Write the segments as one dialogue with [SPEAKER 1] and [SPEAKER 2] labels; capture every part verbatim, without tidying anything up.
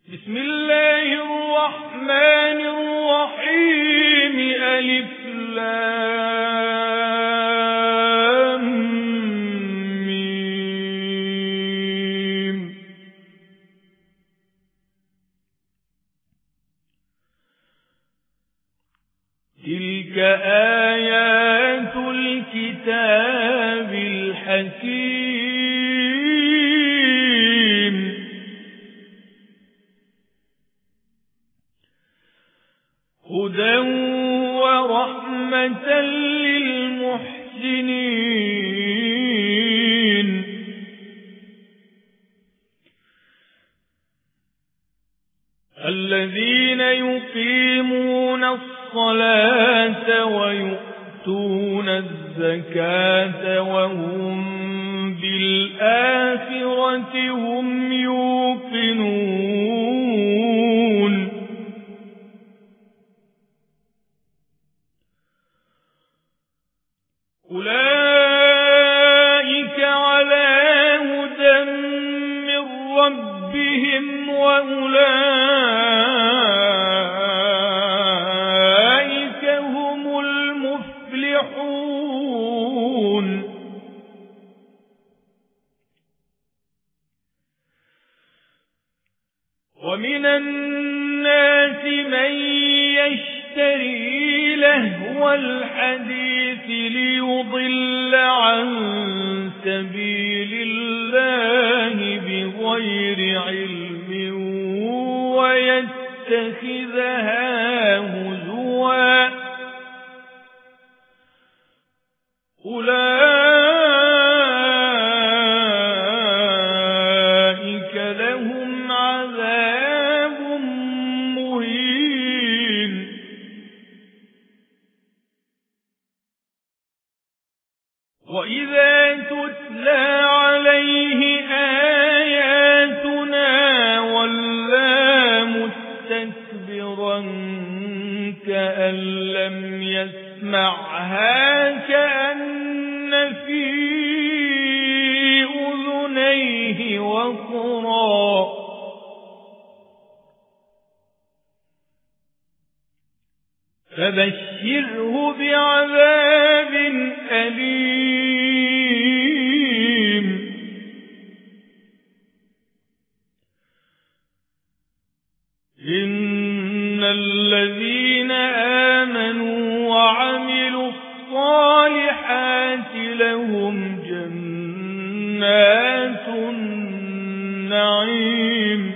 [SPEAKER 1] بسم الله الرحمن الرحيم. ألف لام ميم. تلك آيات الكتاب الحكيم. هدى ورحمة للمحسنين. الذين يقيمون الصلاة ويؤتون الزكاة وهم بالآخرة هم يوقنون. أولئك على هدى من ربهم وأولئك هم المفلحون. ومن الناس من يشتري لهو الحديث ليضل عن سبيل الله بغير علم ويتخذها هزوا. أولئك لهم عذاب مهين. وإذا تتلى عليه آياتنا ولى مستكبرا كأن لم يسمعها كأن في أذنيه وقرا. فبشره بعذاب أليم. إن الذين آمنوا وعملوا الصالحات لهم جنات النعيم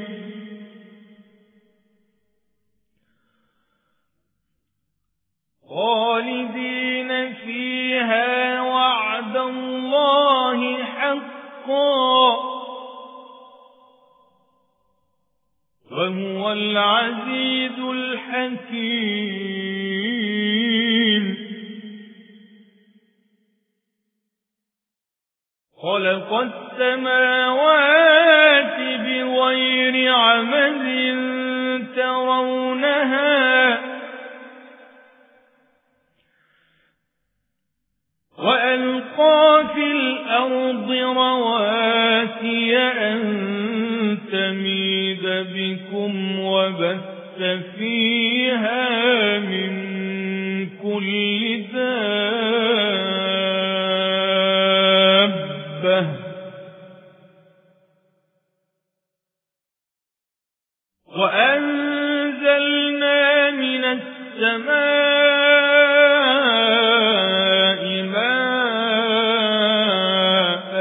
[SPEAKER 1] خالدين فيها وعد الله حقا وهو العزيز الحكيم. خلق السماوات بغير عمد ترونها وألقى في الأرض رواسي أن تميد بكم وبث فيها من كل دابة وأنزلنا من السماء ماء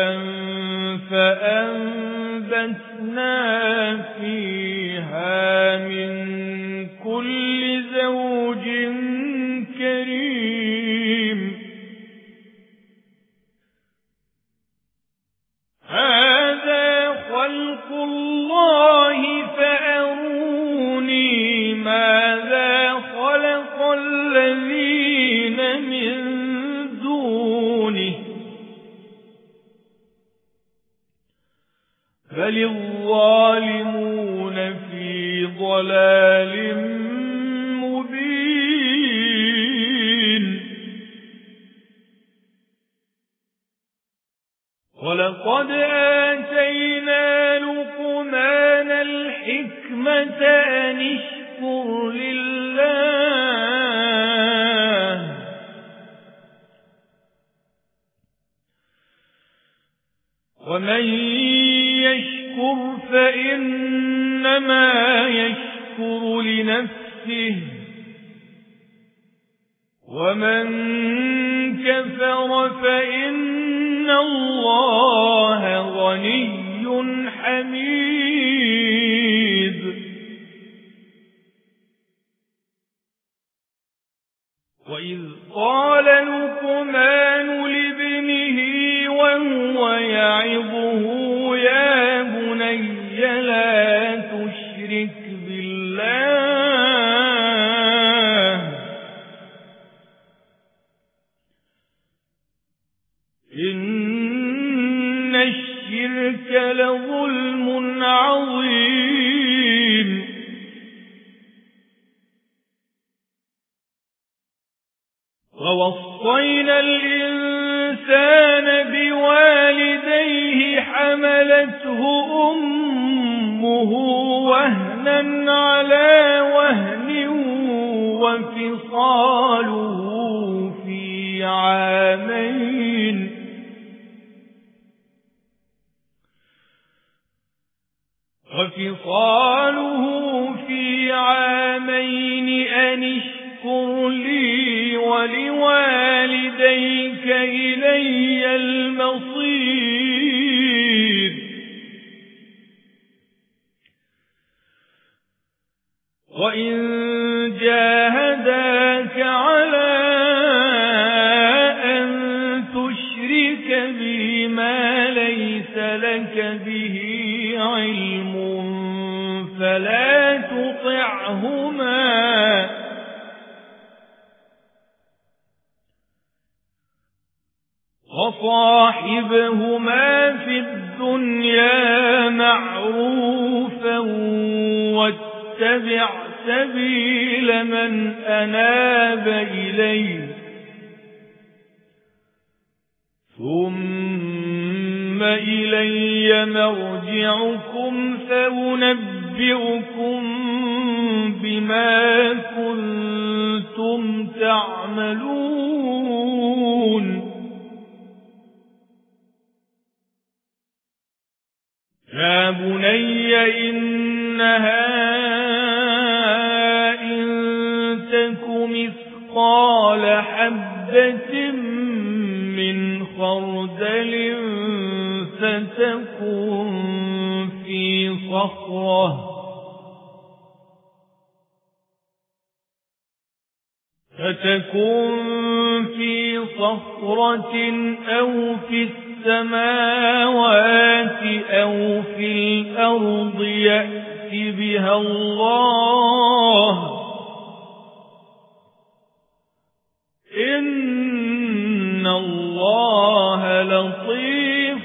[SPEAKER 1] فأنبتنا فيها من كل زوج كريم. هذا خلق الله فأروني ماذا خلق الذين من دونه بل الظالمون في ضلال مبين. ولقد آتينا لقمان الحكمة الحكمة أن اشكر لله ومن يشكر فإنما يشكر لنفسه ومن كفر فإن الله غني حميد وإذ قال لقمان لابنه وهو يعظه يا بني لا تشرك بالله إن الشرك لظلم عظيم ووصينا الإنسان بوالديه حملته أمه وهنا على وهن وفصاله في عامين وفصاله في عامين أن اشكر لي ولوالديك إلي المصير وإن جاهداك على أن تشرك بي ما ليس لك به علم فلا تطعهما وصاحبهما في الدنيا معروفا واتبع سبيل من أناب إليه ثم إلي مرجعكم فأنبئكم بما كنتم تعملون يا بني إنها إن تك مثقال حبة من خردل فتكن في صخرة فتكن في صخرة أو في السماوات أو في الأرض يأت بها الله إن الله لطيف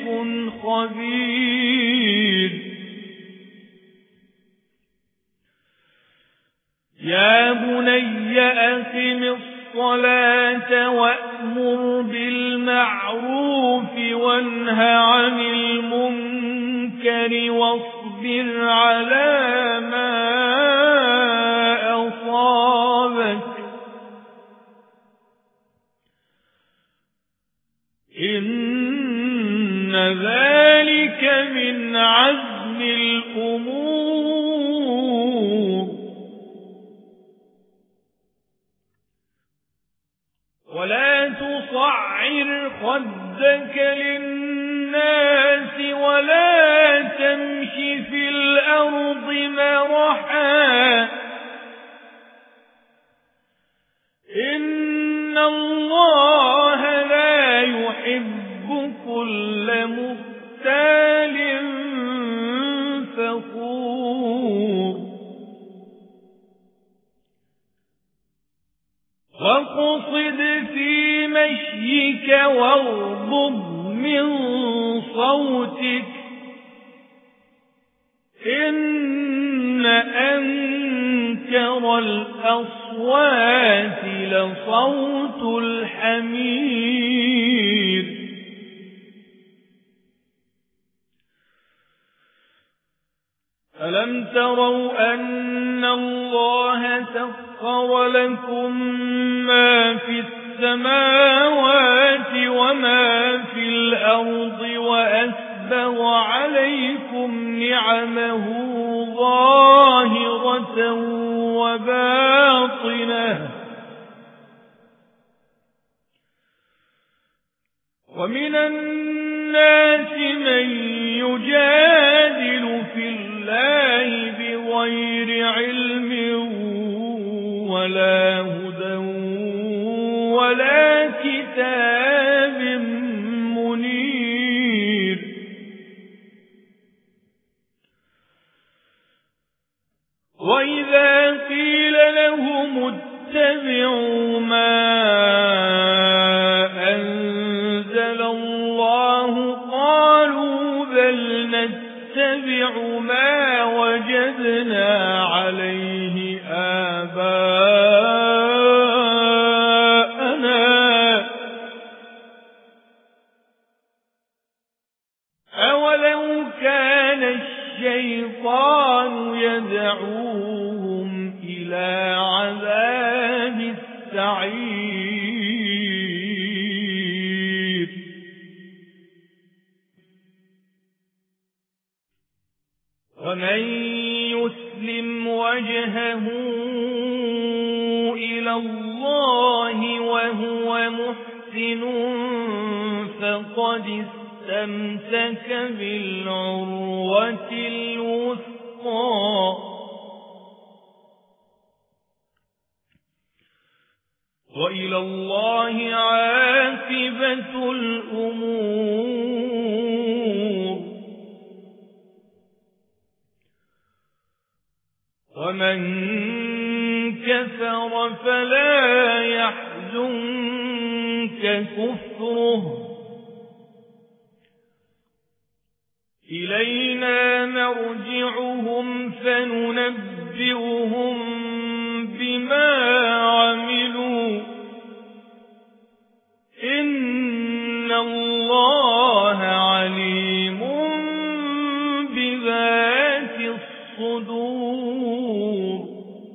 [SPEAKER 1] خبير يا بني أقم الصلاة وأمر بالمعروف وانه عن المنكر واصبر على ما أصابك إن ذلك من عزم الأمور ولا تصعر خدك للناس ولا تمش في الأرض مرحا إن الله لا يحب كل مختال فخور واقصد في مشيك واغضض من صوتك إن أنكر الأصوات لصوت الحمير ألم تروا أن الله سخر لكم ما في السماوات وما في الأرض وأسبغ عليكم نعمه ظاهرة وباطنة ومن الناس من يجادل في الله بغير علم ولا هدى ولا كتاب منير وإذا قيل لهم اتبعوا ما أنزل الله قالوا بل نتبع ما وجدنا عليه آباءنا أولو كان الشيطان يدعوهم إلى عذاب السعير ومن يسلم وجهه إلى الله وهو محسن فقد استمسك بالعروة الوثقى وإلى الله عاقبة الأمور ومن كفر فلا يحزنك كفره إلينا مرجعهم فننبئهم بما عملوا إن الله عليم بذات الصدور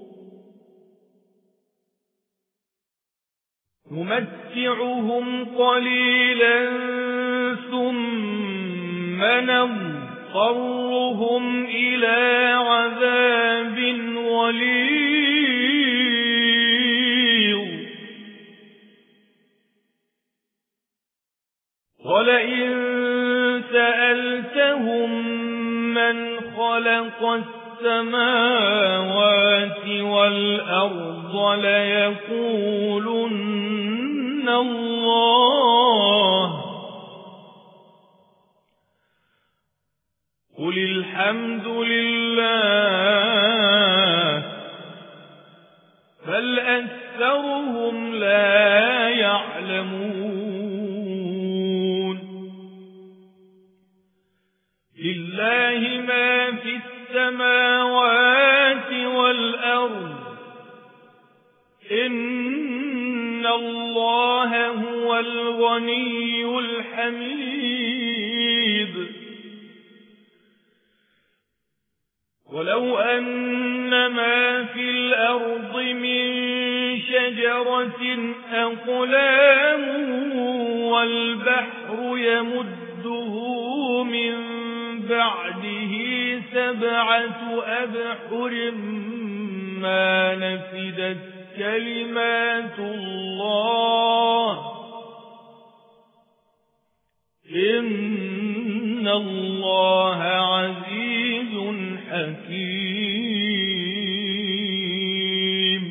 [SPEAKER 1] نمتعهم قليلا ثم نضطرهم إلى عذاب غليظ ولئن سألتهم من خلق السماوات والأرض ليقولن الله قل الحمد لله بل أكثرهم لا يعلمون لله ما في السماوات والأرض إن الله هو الغني الحميد ولو أن ما في الأرض من شجرة أقلام والبحر يمده من بعده سبعة أبحر ما نفدت كلمات الله إن الله عزيز حكيم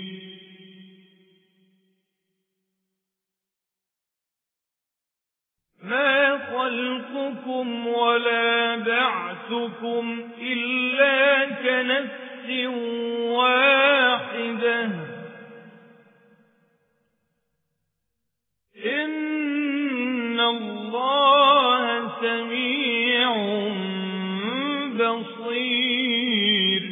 [SPEAKER 1] ما خلقكم ولا بعثكم إلا كنفس واحدة إن الله سميع بصير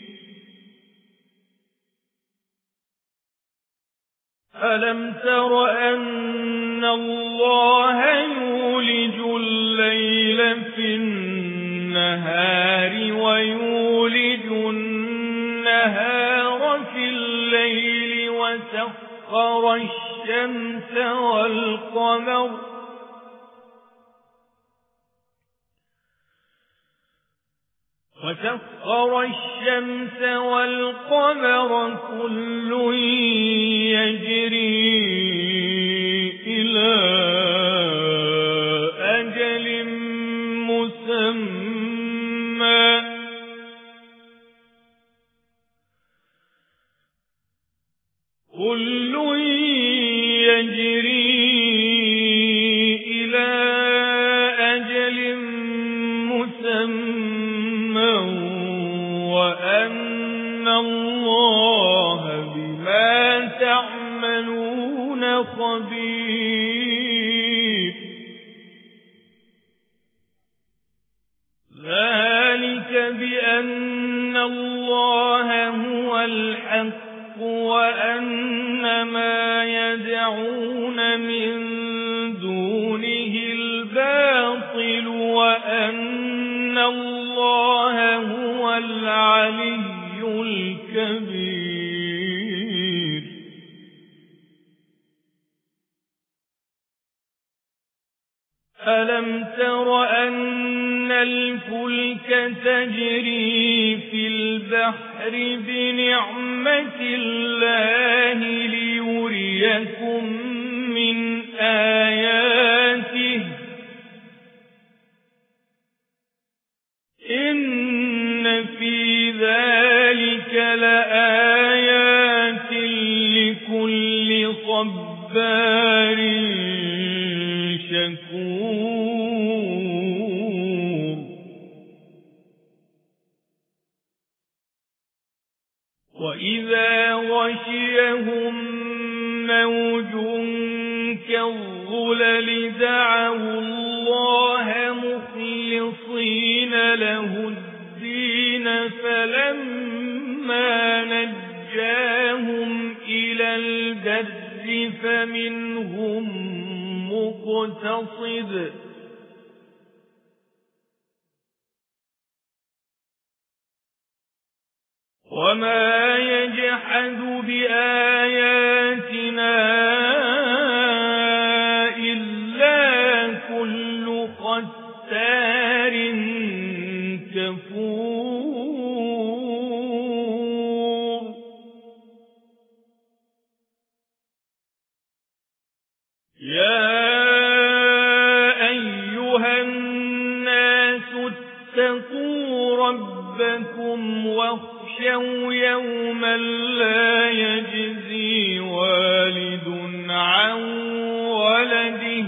[SPEAKER 1] ألم تر أن الله يولج الليل في النهار ويولج وسخر الشمس والقمر وسخر الشمس والقمر كل يجري إلى أجل مسمى كل يجري إلى أجل مسمى وأن الله بما تعملون خبير ذلك بأن الله هو الحق وأن ما يدعون من دونه الباطل وأن الله هو العلي الكبير ألم تر أن الفلك تجري في البحر بنعمة الله ليريكم من آياته إن في ذلك لآيات لكل صبار شكور وإذا غشيهم موج كالظلل دعوا الله مخلصين له الدين فلما نجاهم إلى البر فمنهم مقتصد وما يجحد بآياتنا إلا كل ختار كفور يا أيها الناس اتقوا ربكم واخشوا يوما لا يجزي والد عن ولده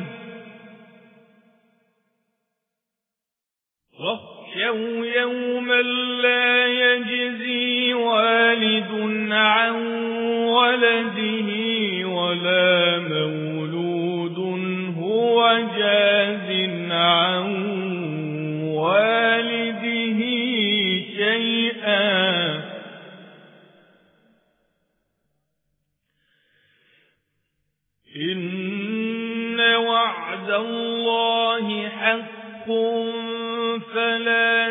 [SPEAKER 1] واخشوا يوما لا يجزي والد عن ولده ولا مولود هو جاز عن والده شيئا إن وعد الله حق فلا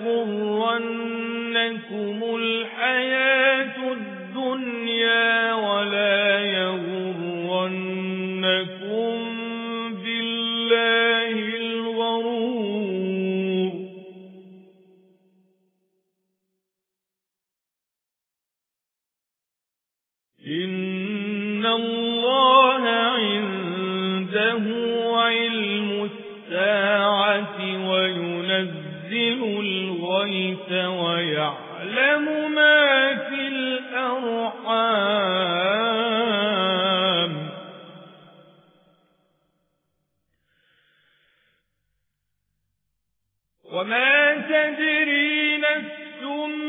[SPEAKER 1] تغرنكم الحياة الدنيا ولا يغرنكم بالله الغرور إن الله عنده علم الساعة وينزل الغيث ويعلم ما في الأرحام وما تدري نفس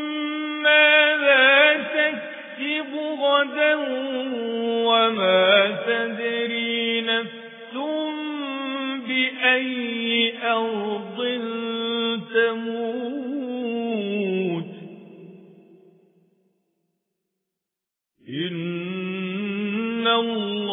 [SPEAKER 1] ماذا تكسب غدا وما تدري نفس بأي أرض تموت إن الله